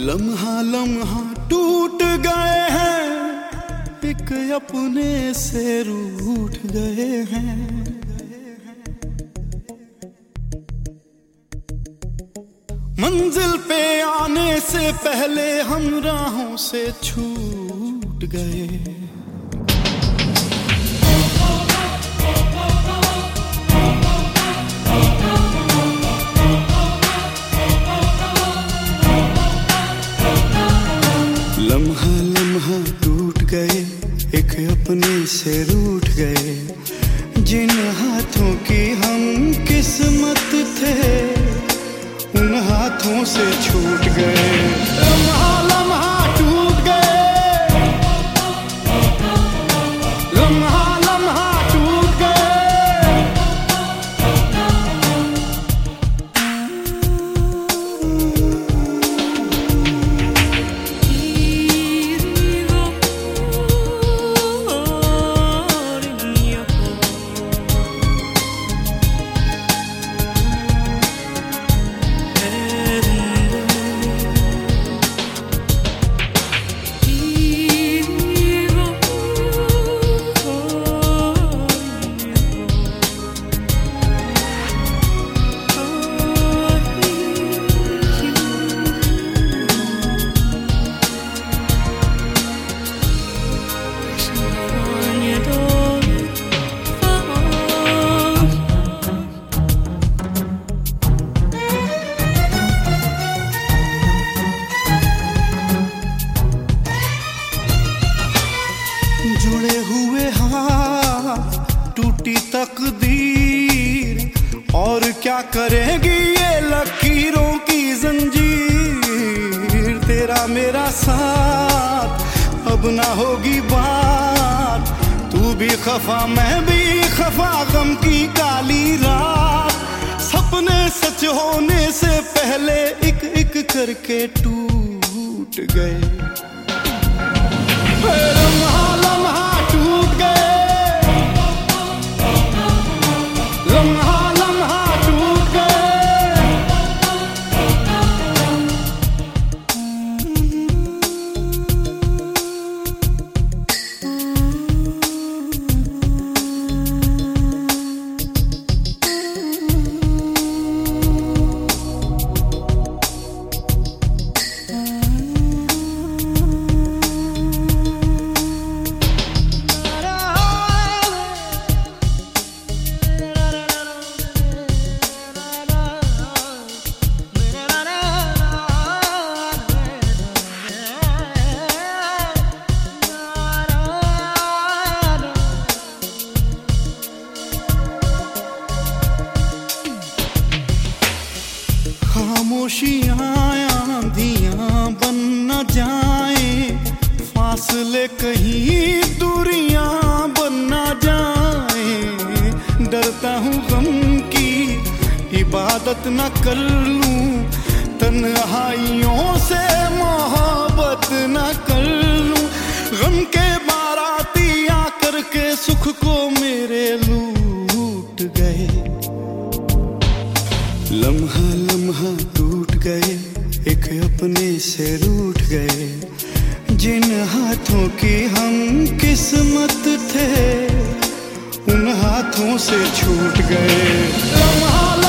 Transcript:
लम्हा लम्हा टूट गए हैं, एक अपने से रूठ गए हैं। मंजिल पे आने से पहले हम राहों से छूट गए। लम्हा लम्हा टूट गए, एक अपने से रूठ गए। जिन हाथों की हम किस्मत थे, उन हाथों से छूट गए। लम्हा लम्हा टूट गए, लम्हा लम्हा टूट गए। जुड़े हुए हाथ, टूटी तकदीर, और क्या करेगी ये लकीरों की जंजीर। तेरा मेरा साथ अब ना होगी बात, तू भी खफा मैं भी खफा, गम की काली रात। सपने सच होने से पहले एक एक करके टूट गए। लम्हा लम्हा टूट गए, लम्हा लम्हा टूट गए। खामोशियाँ आंधियाँ बन न जाएं, फासले कहीं दूरियां बन न जाएं। डरता हूँ गम की इबादत न कर लूं, तन्हाइयों से मोहब्बत न कर लूं। गम के बाराती आकर के सुख को मेरे लूट गए। लम्हा लम्हा टूट गए, एक अपने से रूठ गए। जिन हाथों की हम किस्मत थे, उन हाथों से छूट गए। लम्हा